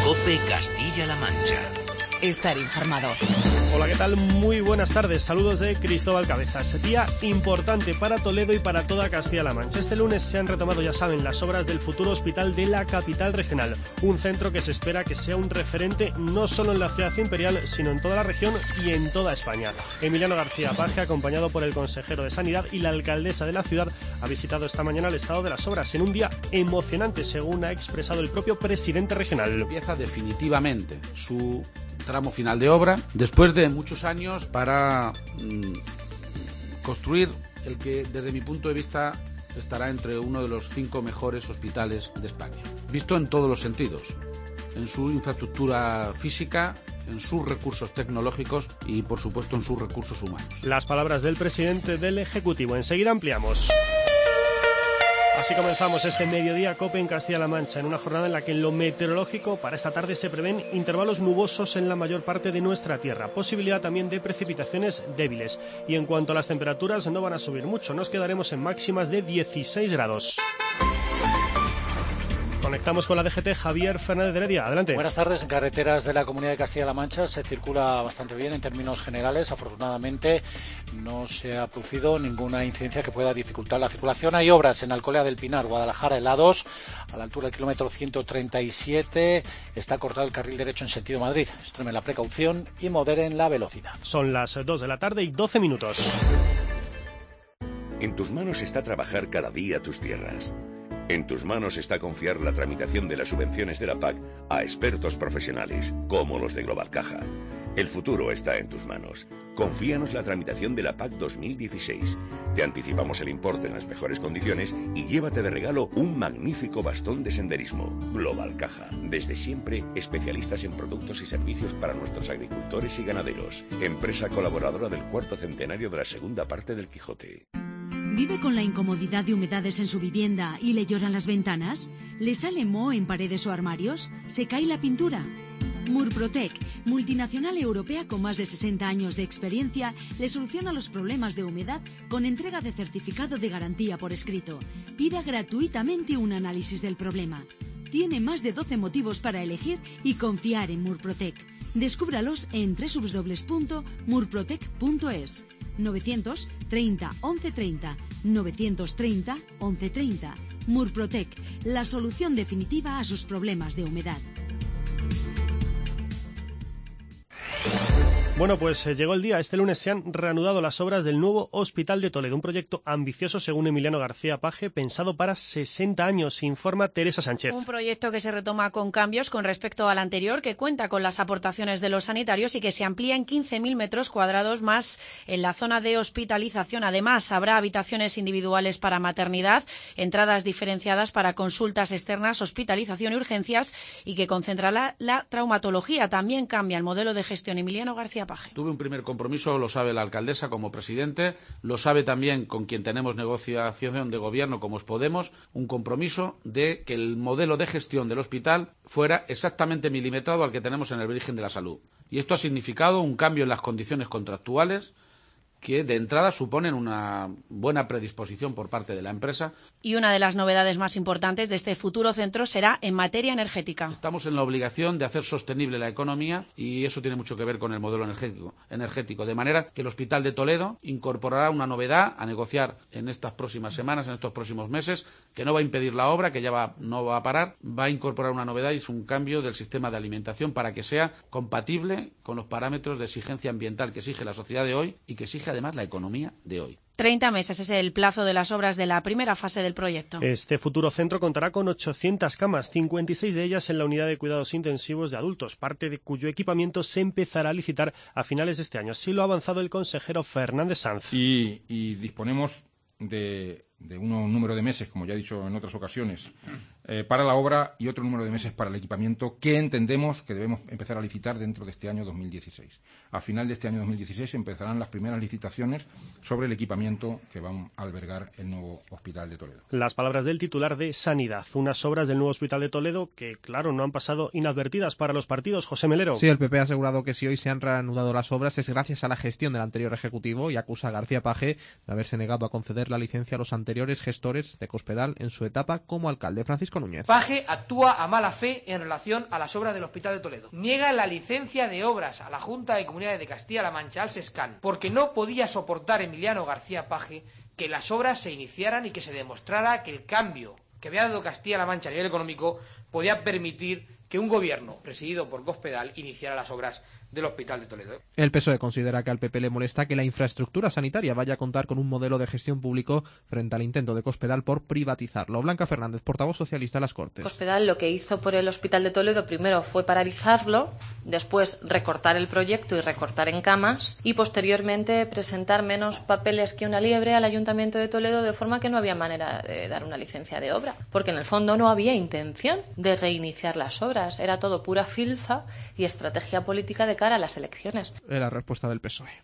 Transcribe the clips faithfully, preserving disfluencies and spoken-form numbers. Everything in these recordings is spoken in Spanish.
COPE Castilla-La Mancha. Estar informado. Hola, ¿qué tal? Muy buenas tardes. Saludos de Cristóbal Cabezas. Día importante para Toledo y para toda Castilla-La Mancha. Este lunes se han retomado, ya saben, las obras del futuro hospital de la capital regional. Un centro que se espera que sea un referente no solo en la ciudad imperial, sino en toda la región y en toda España. Emiliano García Paje, acompañado por el consejero de Sanidad y la alcaldesa de la ciudad, ha visitado esta mañana el estado de las obras en un día emocionante, según ha expresado el propio presidente regional. Empieza definitivamente su tramo final de obra, después de muchos años para mmm, construir el que, desde mi punto de vista, estará entre uno de los cinco mejores hospitales de España, visto en todos los sentidos, en su infraestructura física, en sus recursos tecnológicos y, por supuesto, en sus recursos humanos. Las palabras del presidente del Ejecutivo. Enseguida ampliamos. Así comenzamos este mediodía COPE en Castilla-La Mancha, en una jornada en la que en lo meteorológico para esta tarde se prevén intervalos nubosos en la mayor parte de nuestra tierra, posibilidad también de precipitaciones débiles. Y en cuanto a las temperaturas, no van a subir mucho, nos quedaremos en máximas de dieciséis grados. Conectamos con la D G T. Javier Fernández de Heredia, adelante. Buenas tardes. En carreteras de la Comunidad de Castilla-La Mancha se circula bastante bien en términos generales. Afortunadamente no se ha producido ninguna incidencia que pueda dificultar la circulación. Hay obras en Alcolea del Pinar, Guadalajara, en la dos, a la altura del kilómetro ciento treinta y siete. Está cortado el carril derecho en sentido Madrid. Extremen la precaución y moderen la velocidad. Son las dos de la tarde y doce minutos. En tus manos está trabajar cada día tus tierras. En tus manos está confiar la tramitación de las subvenciones de la P A C a expertos profesionales, como los de Global Caja. El futuro está en tus manos. Confíanos la tramitación de la P A C dos mil dieciséis. Te anticipamos el importe en las mejores condiciones y llévate de regalo un magnífico bastón de senderismo. Global Caja. Desde siempre, especialistas en productos y servicios para nuestros agricultores y ganaderos. Empresa colaboradora del cuarto centenario de la segunda parte del Quijote. ¿Vive con la incomodidad de humedades en su vivienda y le lloran las ventanas? ¿Le sale moho en paredes o armarios? ¿Se cae la pintura? Murprotec, multinacional europea con más de sesenta años de experiencia, le soluciona los problemas de humedad con entrega de certificado de garantía por escrito. Pida gratuitamente un análisis del problema. Tiene más de doce motivos para elegir y confiar en Murprotec. Descúbralos en doble u doble u doble u punto murprotec punto es. novecientos treinta once treinta, novecientos treinta once treinta. Murprotec, la solución definitiva a sus problemas de humedad. Bueno, pues eh, llegó el día. Este lunes se han reanudado las obras del nuevo Hospital de Toledo, un proyecto ambicioso, según Emiliano García Paje, pensado para sesenta años, informa Teresa Sánchez. Un proyecto que se retoma con cambios con respecto al anterior, que cuenta con las aportaciones de los sanitarios y que se amplía en quince mil metros cuadrados más en la zona de hospitalización. Además, habrá habitaciones individuales para maternidad, entradas diferenciadas para consultas externas, hospitalización y urgencias, y que concentrará la traumatología. También cambia el modelo de gestión. Emiliano García Paje. Tuve un primer compromiso, lo sabe la alcaldesa como presidente, lo sabe también con quien tenemos negociación de gobierno como es Podemos, un compromiso de que el modelo de gestión del hospital fuera exactamente milimetrado al que tenemos en el Virgen de la Salud. Y esto ha significado un cambio en las condiciones contractuales que de entrada suponen una buena predisposición por parte de la empresa. Y una de las novedades más importantes de este futuro centro será en materia energética. Estamos en la obligación de hacer sostenible la economía y eso tiene mucho que ver con el modelo energético, energético. De manera que el Hospital de Toledo incorporará una novedad a negociar en estas próximas semanas, en estos próximos meses, que no va a impedir la obra, que ya va, no va a parar, va a incorporar una novedad y es un cambio del sistema de alimentación para que sea compatible con los parámetros de exigencia ambiental que exige la sociedad de hoy y que exige además la economía de hoy. treinta meses es el plazo de las obras de la primera fase del proyecto. Este futuro centro contará con ochocientas camas, cincuenta y seis de ellas en la unidad de cuidados intensivos de adultos, parte de cuyo equipamiento se empezará a licitar a finales de este año. Así lo ha avanzado el consejero Fernández Sanz. Y, y disponemos de, de un número de meses, como ya he dicho en otras ocasiones, eh, para la obra y otro número de meses para el equipamiento que entendemos que debemos empezar a licitar dentro de este año dos mil dieciséis. A final de este año dos mil dieciséis empezarán las primeras licitaciones sobre el equipamiento que van a albergar el nuevo Hospital de Toledo. Las palabras del titular de Sanidad, unas obras del nuevo Hospital de Toledo que, claro, no han pasado inadvertidas para los partidos. José Melero. Sí, el P P ha asegurado que si hoy se han reanudado las obras es gracias a la gestión del anterior Ejecutivo y acusa a García Paje de haberse negado a conceder la licencia a los anteriores gestores de Cospedal en su etapa como alcalde. Francisco Francisco Núñez. Paje actúa a mala fe en relación a las obras del Hospital de Toledo. Niega la licencia de obras a la Junta de Comunidades de Castilla-La Mancha, al SESCAN, porque no podía soportar Emiliano García Paje que las obras se iniciaran y que se demostrara que el cambio que había dado Castilla-La Mancha a nivel económico podía permitir que un gobierno presidido por Cospedal iniciara las obras del Hospital de Toledo. El P S O E considera que al P P le molesta que la infraestructura sanitaria vaya a contar con un modelo de gestión público frente al intento de Cospedal por privatizarlo. Blanca Fernández, portavoz socialista de las Cortes. Cospedal lo que hizo por el Hospital de Toledo primero fue paralizarlo, después recortar el proyecto y recortar en camas y posteriormente presentar menos papeles que una liebre al Ayuntamiento de Toledo, de forma que no había manera de dar una licencia de obra, porque en el fondo no había intención de reiniciar las obras, era todo pura filfa y estrategia política de cara a las elecciones. La respuesta del P S O E.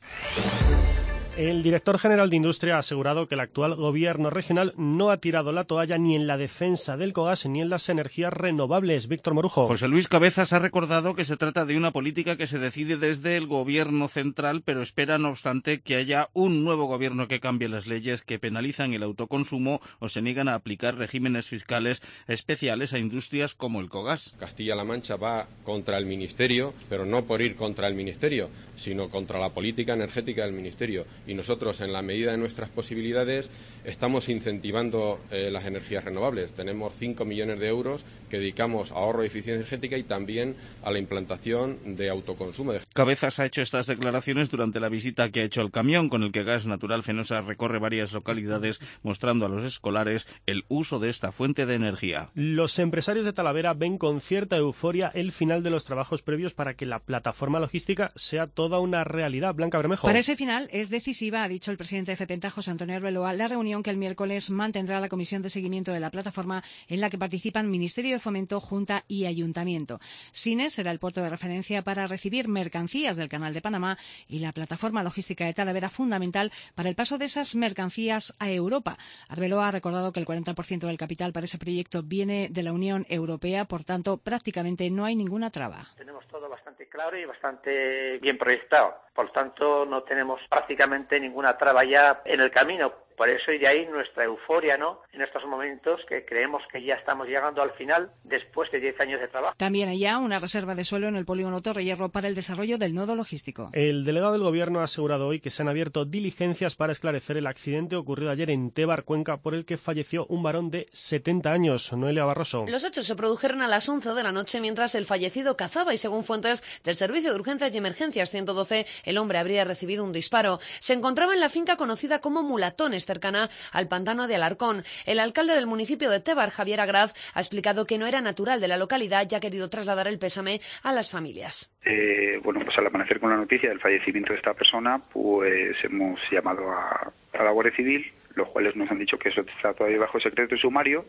El director general de Industria ha asegurado que el actual gobierno regional no ha tirado la toalla ni en la defensa del Cogas ni en las energías renovables. Víctor Morujo. José Luis Cabezas ha recordado que se trata de una política que se decide desde el gobierno central, pero espera, no obstante, que haya un nuevo gobierno que cambie las leyes que penalizan el autoconsumo o se niegan a aplicar regímenes fiscales especiales a industrias como el Cogas. Castilla-La Mancha va contra el Ministerio, pero no por ir contra el Ministerio, sino contra la política energética del Ministerio. Y nosotros, en la medida de nuestras posibilidades, estamos incentivando eh, las energías renovables. Tenemos cinco millones de euros que dedicamos a ahorro de eficiencia energética y también a la implantación de autoconsumo. Cabezas ha hecho estas declaraciones durante la visita que ha hecho el camión con el que Gas Natural Fenosa recorre varias localidades, mostrando a los escolares el uso de esta fuente de energía. Los empresarios de Talavera ven con cierta euforia el final de los trabajos previos para que la plataforma logística sea toda una realidad. Blanca Bermejo. Para ese final es decisiva, ha dicho el presidente de FEPENTA, José Antonio Arbeloa, la reunión que el miércoles mantendrá la comisión de seguimiento de la plataforma, en la que participan Ministerio de Fomento, Junta y Ayuntamiento. Sines será el puerto de referencia para recibir mercancías del Canal de Panamá y la plataforma logística de Talavera, fundamental para el paso de esas mercancías a Europa. Arbeloa ha recordado que el cuarenta por ciento del capital para ese proyecto viene de la Unión Europea, por tanto, prácticamente no hay ninguna traba. Tenemos todo bastante claro y bastante bien proyectado. Por tanto, no tenemos prácticamente ninguna traba ya en el camino. Por eso y de ahí nuestra euforia, ¿no?, en estos momentos, que creemos que ya estamos llegando al final después de diez años de trabajo. También hay ya una reserva de suelo en el polígono Torrehierro para el desarrollo del nodo logístico. El delegado del Gobierno ha asegurado hoy que se han abierto diligencias para esclarecer el accidente ocurrido ayer en Tebar, Cuenca, por el que falleció un varón de setenta años. Noelia Barroso. Los hechos se produjeron a las once de la noche mientras el fallecido cazaba y, según fuentes del Servicio de Urgencias y Emergencias ciento doce, el hombre habría recibido un disparo. Se encontraba en la finca conocida como Mulatones, cercana al pantano de Alarcón. El alcalde del municipio de Tebar, Javier Agraz, ha explicado que no era natural de la localidad y ha querido trasladar el pésame a las familias. Eh, bueno, pues al amanecer con la noticia del fallecimiento de esta persona, pues hemos llamado a, a la Guardia Civil, los cuales nos han dicho que eso está todavía bajo secreto sumario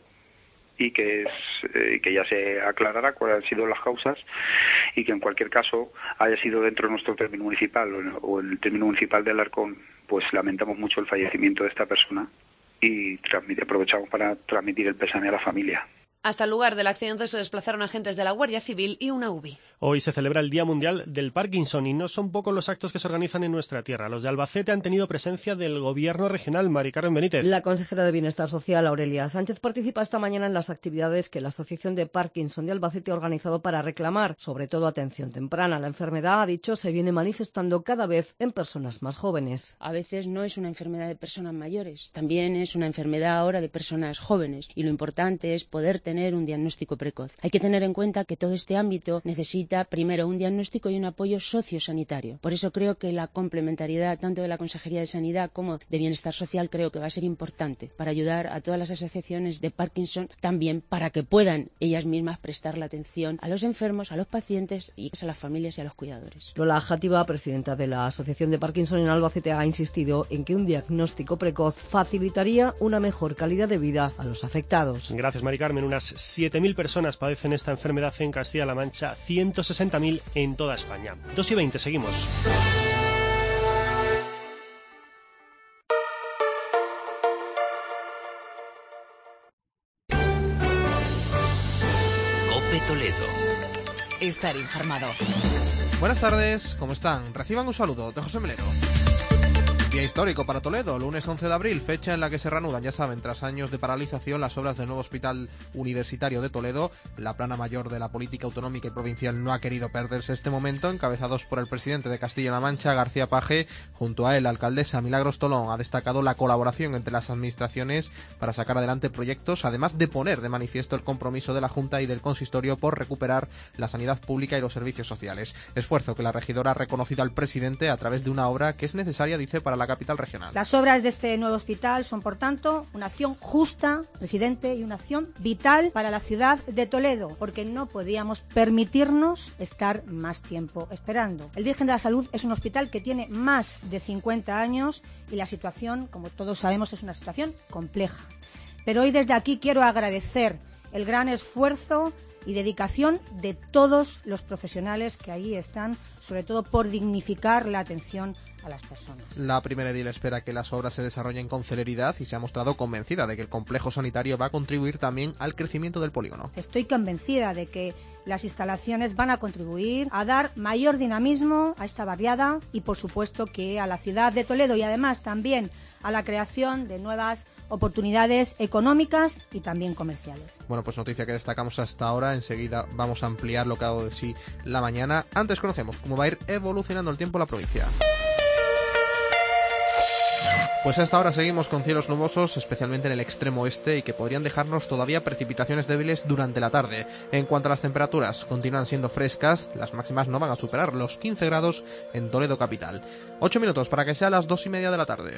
y que es eh, que ya se aclarará cuáles han sido las causas y que en cualquier caso haya sido dentro de nuestro término municipal o en, o en el término municipal de Alarcón, pues lamentamos mucho el fallecimiento de esta persona y transmite, aprovechamos para transmitir el pésame a la familia. Hasta el lugar del accidente se desplazaron agentes de la Guardia Civil y una U B I. Hoy se celebra el Día Mundial del Parkinson y no son pocos los actos que se organizan en nuestra tierra. Los de Albacete han tenido presencia del Gobierno regional. Mari Carmen Benítez. La consejera de Bienestar Social, Aurelia Sánchez, participa esta mañana en las actividades que la Asociación de Parkinson de Albacete ha organizado para reclamar, sobre todo, atención temprana. La enfermedad, ha dicho, se viene manifestando cada vez en personas más jóvenes. A veces no es una enfermedad de personas mayores, también es una enfermedad ahora de personas jóvenes y lo importante es poder tener un diagnóstico precoz. Hay que tener en cuenta que todo este ámbito necesita primero un diagnóstico y un apoyo sociosanitario. Por eso creo que la complementariedad tanto de la Consejería de Sanidad como de Bienestar Social creo que va a ser importante para ayudar a todas las asociaciones de Parkinson, también para que puedan ellas mismas prestar la atención a los enfermos, a los pacientes y a las familias y a los cuidadores. Lola Játiva, presidenta de la Asociación de Parkinson en Albacete, ha insistido en que un diagnóstico precoz facilitaría una mejor calidad de vida a los afectados. Gracias, Mari Carmen. Unas siete mil personas padecen esta enfermedad en Castilla-La Mancha, ciento sesenta mil en toda España. dos y veinte, seguimos. COPE Toledo. Estar informado. Buenas tardes, ¿cómo están? Reciban un saludo de José Melero. Día histórico para Toledo, lunes once de abril, fecha en la que se reanudan, ya saben, tras años de paralización, las obras del nuevo Hospital Universitario de Toledo. La plana mayor de la política autonómica y provincial no ha querido perderse este momento, encabezados por el presidente de Castilla-La Mancha, García Paje. Junto a él, la alcaldesa Milagros Tolón ha destacado la colaboración entre las administraciones para sacar adelante proyectos, además de poner de manifiesto el compromiso de la Junta y del Consistorio por recuperar la sanidad pública y los servicios sociales. Esfuerzo que la regidora ha reconocido al presidente a través de una obra que es necesaria, dice, para la capital regional. Las obras de este nuevo hospital son, por tanto, una acción justa, presidente, y una acción vital para la ciudad de Toledo, porque no podíamos permitirnos estar más tiempo esperando. El Virgen de la Salud es un hospital que tiene más de cincuenta años y la situación, como todos sabemos, es una situación compleja. Pero hoy desde aquí quiero agradecer el gran esfuerzo y dedicación de todos los profesionales que allí están, sobre todo por dignificar la atención a las personas. La primera edil espera que las obras se desarrollen con celeridad y se ha mostrado convencida de que el complejo sanitario va a contribuir también al crecimiento del polígono. Estoy convencida de que las instalaciones van a contribuir a dar mayor dinamismo a esta barriada y, por supuesto, que a la ciudad de Toledo y además también a la creación de nuevas oportunidades económicas y también comerciales. Bueno, pues noticia que destacamos hasta ahora. Enseguida vamos a ampliar lo que ha dado de sí la mañana. Antes conocemos cómo va a ir evolucionando el tiempo en la provincia. Pues hasta ahora seguimos con cielos nubosos, especialmente en el extremo oeste, y que podrían dejarnos todavía precipitaciones débiles durante la tarde. En cuanto a las temperaturas, continúan siendo frescas, las máximas no van a superar los quince grados en Toledo capital. Ocho minutos para que sea las dos y media de la tarde.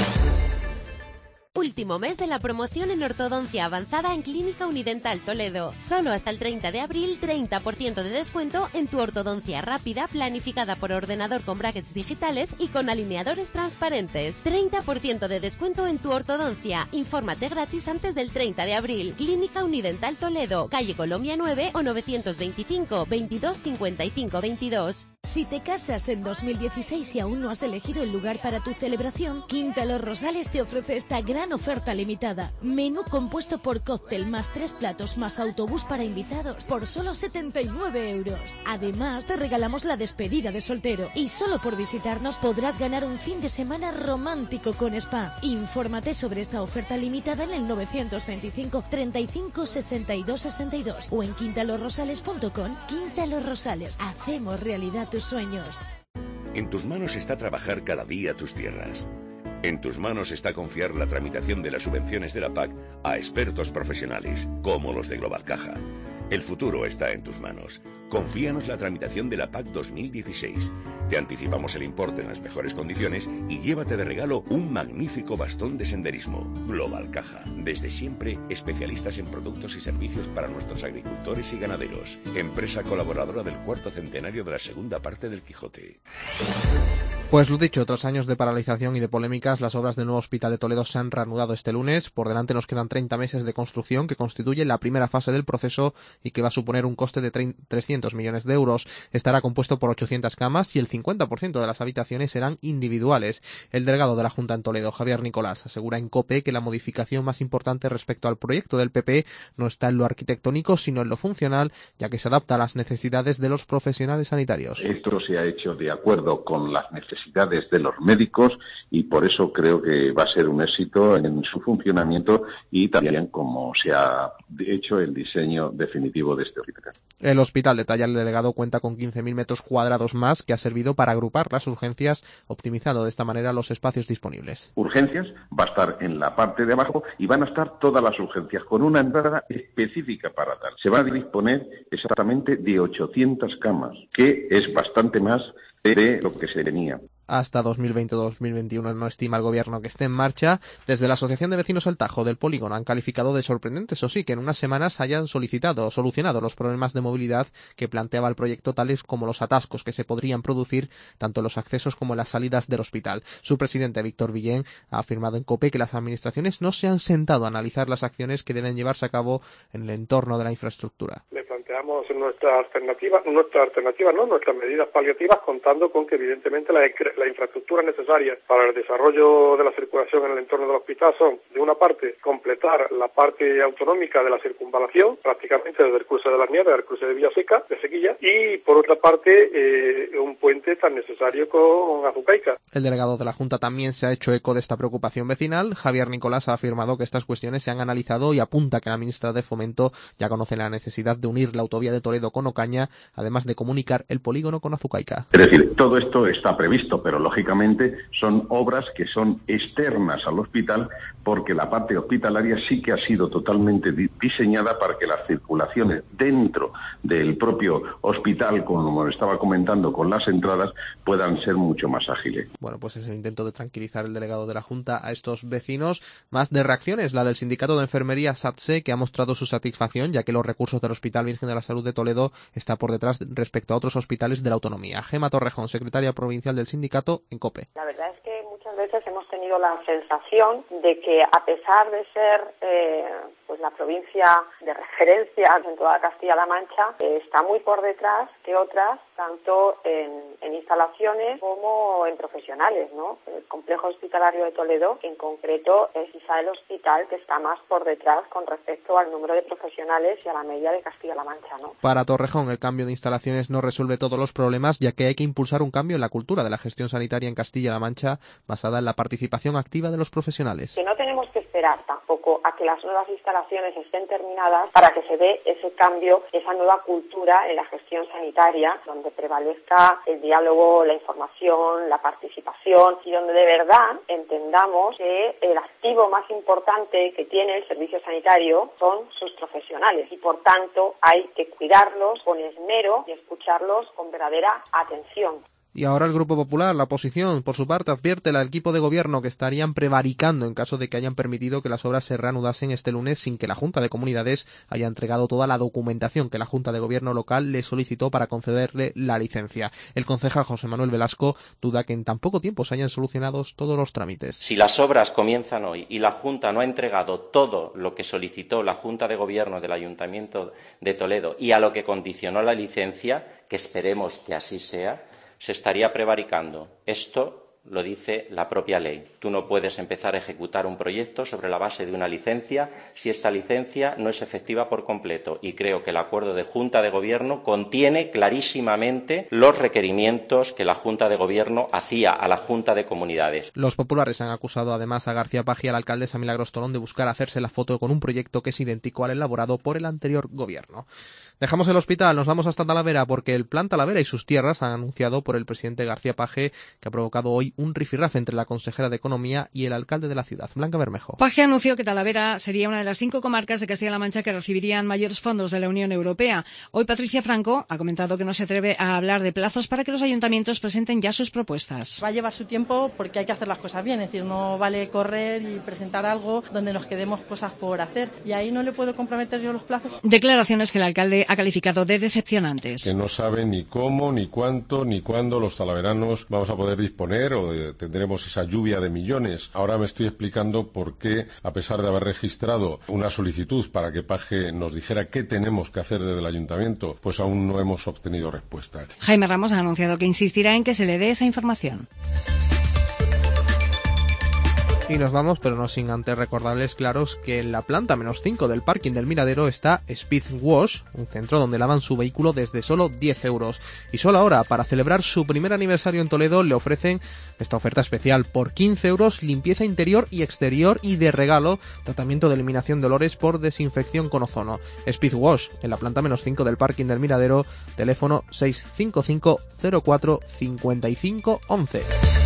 Último mes de la promoción en ortodoncia avanzada en Clínica Unidental Toledo. Solo hasta el treinta de abril, treinta por ciento de descuento en tu ortodoncia rápida, planificada por ordenador con brackets digitales y con alineadores transparentes. treinta por ciento de descuento en tu ortodoncia. Infórmate gratis antes del treinta de abril. Clínica Unidental Toledo, calle Colombia nueve o novecientos veinticinco, veintidós cincuenta y cinco veintidós. Si te casas en dos mil dieciséis y aún no has elegido el lugar para tu celebración, Quinta Los Rosales te ofrece esta gran oferta limitada. Menú compuesto por cóctel más tres platos más autobús para invitados por solo setenta y nueve euros. Además, te regalamos la despedida de soltero y solo por visitarnos podrás ganar un fin de semana romántico con spa. Infórmate sobre esta oferta limitada en el novecientos veinticinco, treinta y cinco, sesenta y dos, sesenta y dos o en quinta los rosales punto com. Quinta Los Rosales, hacemos realidad tus sueños. En tus manos está trabajar cada día tus tierras. En tus manos está confiar la tramitación de las subvenciones de la P A C a expertos profesionales, como los de Global Caja. El futuro está en tus manos. Confíanos la tramitación de la P A C dos mil dieciséis. Te anticipamos el importe en las mejores condiciones y llévate de regalo un magnífico bastón de senderismo. Global Caja. Desde siempre, especialistas en productos y servicios para nuestros agricultores y ganaderos. Empresa colaboradora del cuarto centenario de la segunda parte del Quijote. Pues lo dicho, tras años de paralización y de polémicas, las obras del nuevo Hospital de Toledo se han reanudado este lunes. Por delante nos quedan treinta meses de construcción que constituye la primera fase del proceso y que va a suponer un coste de trescientos millones de euros. Estará compuesto por ochocientas camas y el cincuenta por ciento de las habitaciones serán individuales. El delegado de la Junta en Toledo, Javier Nicolás, asegura en COPE que la modificación más importante respecto al proyecto del P P no está en lo arquitectónico, sino en lo funcional, ya que se adapta a las necesidades de los profesionales sanitarios. Esto se ha hecho de acuerdo con las necesidades de los médicos y por eso creo que va a ser un éxito en su funcionamiento y también como se ha hecho el diseño definitivo de este hospital. El hospital, detalla el delegado, cuenta con quince mil metros cuadrados más que ha servido para agrupar las urgencias, optimizando de esta manera los espacios disponibles. Urgencias va a estar en la parte de abajo y van a estar todas las urgencias con una entrada específica para tal. Se va a disponer exactamente de ochocientas camas, que es bastante más de lo que se tenía. Hasta dos mil veinte dos mil veintiuno no estima el gobierno que esté en marcha. Desde la Asociación de Vecinos El Tajo del Polígono han calificado de sorprendente, eso sí, que en unas semanas hayan solicitado o solucionado los problemas de movilidad que planteaba el proyecto, tales como los atascos que se podrían producir tanto en los accesos como en las salidas del hospital. Su presidente, Víctor Villén, ha afirmado en COPE que las administraciones no se han sentado a analizar las acciones que deben llevarse a cabo en el entorno de la infraestructura. Le planteamos planteamos nuestra alternativa, nuestra alternativa, no, nuestras medidas paliativas, contando con que evidentemente las la infraestructuras necesarias para el desarrollo de la circulación en el entorno del hospital son, de una parte, completar la parte autonómica de la circunvalación, prácticamente desde el cruce de las Nieves al cruce de Villaseca, de Sequilla, y por otra parte, eh, un puente tan necesario con Azucaica. El delegado de la Junta también se ha hecho eco de esta preocupación vecinal. Javier Nicolás ha afirmado que estas cuestiones se han analizado y apunta que la ministra de Fomento ya conoce la necesidad de unir la autovía de Toledo con Ocaña, además de comunicar el polígono con Azucaica. Es decir, todo esto está previsto, pero lógicamente son obras que son externas al hospital, porque la parte hospitalaria sí que ha sido totalmente di- diseñada para que las circulaciones dentro del propio hospital, como estaba comentando, con las entradas, puedan ser mucho más ágiles. Bueno, pues es el intento de tranquilizar el delegado de la Junta a estos vecinos. Más de reacciones, la del Sindicato de Enfermería SATSE, que ha mostrado su satisfacción, ya que los recursos del Hospital Virgen de la Salud de Toledo está por detrás respecto a otros hospitales de la autonomía. Gema Torrejón, secretaria provincial del sindicato, en COPE. La verdad es que muchas veces hemos tenido la sensación de que, a pesar de ser eh, pues la provincia de referencia en toda Castilla-La Mancha, eh, está muy por detrás que otras, tanto en, en instalaciones como en profesionales, ¿no? El complejo hospitalario de Toledo, en concreto, es quizá el hospital que está más por detrás con respecto al número de profesionales y a la media de Castilla-La Mancha, ¿no? Para Torrejón, el cambio de instalaciones no resuelve todos los problemas, ya que hay que impulsar un cambio en la cultura de la gestión sanitaria en Castilla-La Mancha, basada en la participación activa de los profesionales. Que no tenemos que esperar tampoco a que las nuevas instalaciones estén terminadas para que se dé ese cambio, esa nueva cultura en la gestión sanitaria, donde prevalezca el diálogo, la información, la participación, y donde de verdad entendamos que el activo más importante que tiene el servicio sanitario son sus profesionales, y por tanto hay que cuidarlos con esmero y escucharlos con verdadera atención. Y ahora el Grupo Popular, la oposición, por su parte, advierte al equipo de gobierno que estarían prevaricando en caso de que hayan permitido que las obras se reanudasen este lunes sin que la Junta de Comunidades haya entregado toda la documentación que la Junta de Gobierno local le solicitó para concederle la licencia. El concejal José Manuel Velasco duda que en tan poco tiempo se hayan solucionado todos los trámites. Si las obras comienzan hoy y la Junta no ha entregado todo lo que solicitó la Junta de Gobierno del Ayuntamiento de Toledo y a lo que condicionó la licencia, que esperemos que así sea, se estaría prevaricando. Esto lo dice la propia ley. Tú no puedes empezar a ejecutar un proyecto sobre la base de una licencia si esta licencia no es efectiva por completo. Y creo que el acuerdo de Junta de Gobierno contiene clarísimamente los requerimientos que la Junta de Gobierno hacía a la Junta de Comunidades. Los populares han acusado además a García Paje y a la alcaldesa Milagros Tolón de buscar hacerse la foto con un proyecto que es idéntico al elaborado por el anterior gobierno. Dejamos el hospital, nos vamos hasta Talavera, porque el Plan Talavera y sus tierras han anunciado por el presidente García Paje que ha provocado hoy un rifirrafe entre la consejera de Economía y el alcalde de la ciudad, Blanca Bermejo. Paje anunció que Talavera sería una de las cinco comarcas de Castilla-La Mancha que recibirían mayores fondos de la Unión Europea. Hoy Patricia Franco ha comentado que no se atreve a hablar de plazos para que los ayuntamientos presenten ya sus propuestas. Va a llevar su tiempo porque hay que hacer las cosas bien, es decir, no vale correr y presentar algo donde nos quedemos cosas por hacer, y ahí no le puedo comprometer yo los plazos. Declaraciones que el alcalde ha calificado de decepcionantes. Que no saben ni cómo, ni cuánto, ni cuándo los talaveranos vamos a poder disponer o de, tendremos esa lluvia de millones. Ahora me estoy explicando por qué, a pesar de haber registrado una solicitud para que Paje nos dijera qué tenemos que hacer desde el ayuntamiento, pues aún no hemos obtenido respuesta. Jaime Ramos ha anunciado que insistirá en que se le dé esa información. Y nos vamos, pero no sin antes recordarles, claros, que en la planta menos cinco del parking del Miradero está Speed Wash, un centro donde lavan su vehículo desde solo diez euros. Y solo ahora, para celebrar su primer aniversario en Toledo, le ofrecen esta oferta especial. Por quince euros, limpieza interior y exterior, y de regalo, tratamiento de eliminación de olores por desinfección con ozono. Speed Wash, en la planta menos cinco del parking del Miradero, teléfono seis cinco cinco cero cuatro cinco cinco once.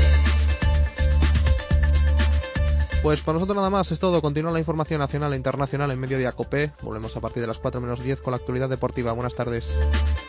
Pues por nosotros nada más, es todo. Continúa la información nacional e internacional en Mediodía Cope. Volvemos a partir de las cuatro menos diez con la actualidad deportiva. Buenas tardes.